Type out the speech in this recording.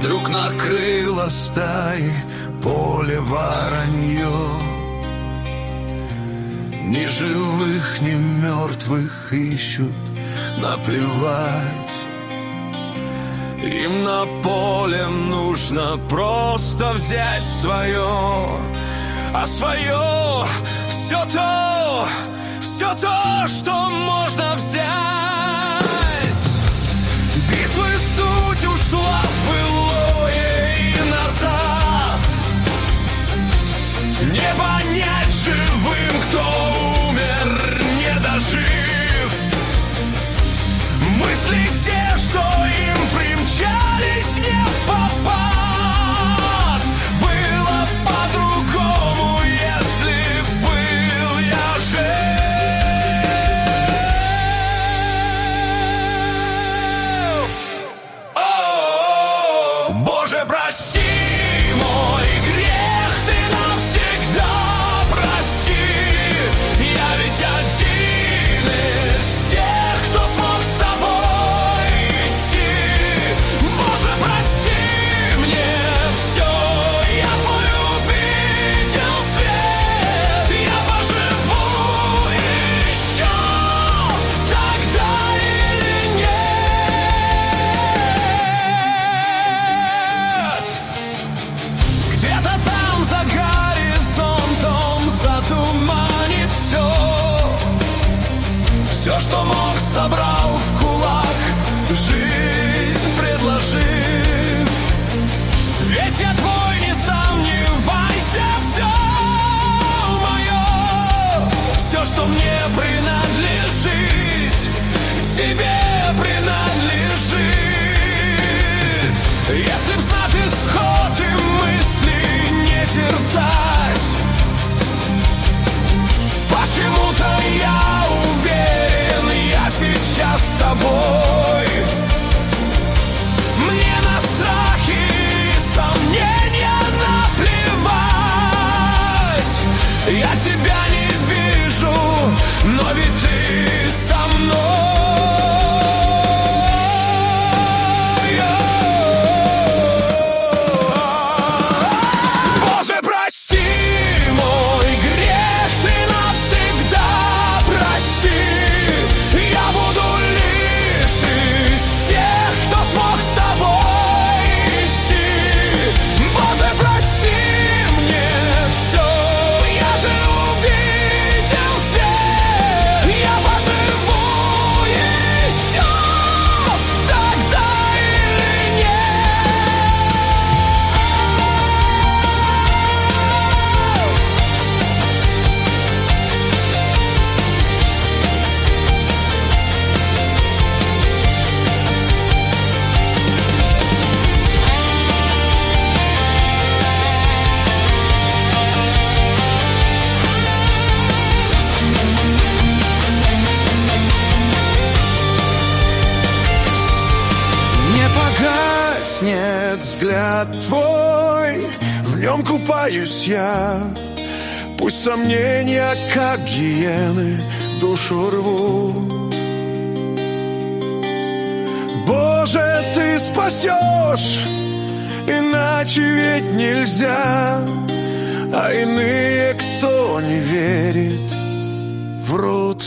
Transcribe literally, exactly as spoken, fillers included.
вдруг накрыло стаи поле воронье. Ни живых, ни мертвых ищут, наплевать. Им на поле нужно просто взять свое, а свое все то, все то, что можно взять. Битвы суть ушла в былое и назад. Не понять живым, кто умер, не дожив. Мысли те, что им примчались не впопад. Было по-другому, если был я жив. О, Боже, прости мой грех, ты навсегда прости. Я ведь один из тех, кто смог с тобой идти. Боже, прости мне все, я твой увидел свет. Я поживу еще тогда или нет? Где-то там за горизонтом затуманит все. Все, что мог, собрал в кулак, жизнь предложив. Весь я твой, не сомневайся, все мое. Все, что мне принадлежит, тебе принадлежит. Если б знать исход и мысли не терзать, почему-то я уверен, я сейчас с тобой. Мне на страхи и сомнения наплевать. Я тебя не вижу, но ведь ты со мной. Боже, прости мой грех, ты навсегда прости. Я буду лишь из тех, кто смог с тобой идти. Боже, прости мне все, я же увидел свет. Я поживу еще тогда или нет? Не погаснет взгляд твой, в нем купаюсь я. Пусть сомнения, как гиены, душу рвут. Боже, ты спасешь, иначе ведь нельзя. А иные, кто не верит, врут.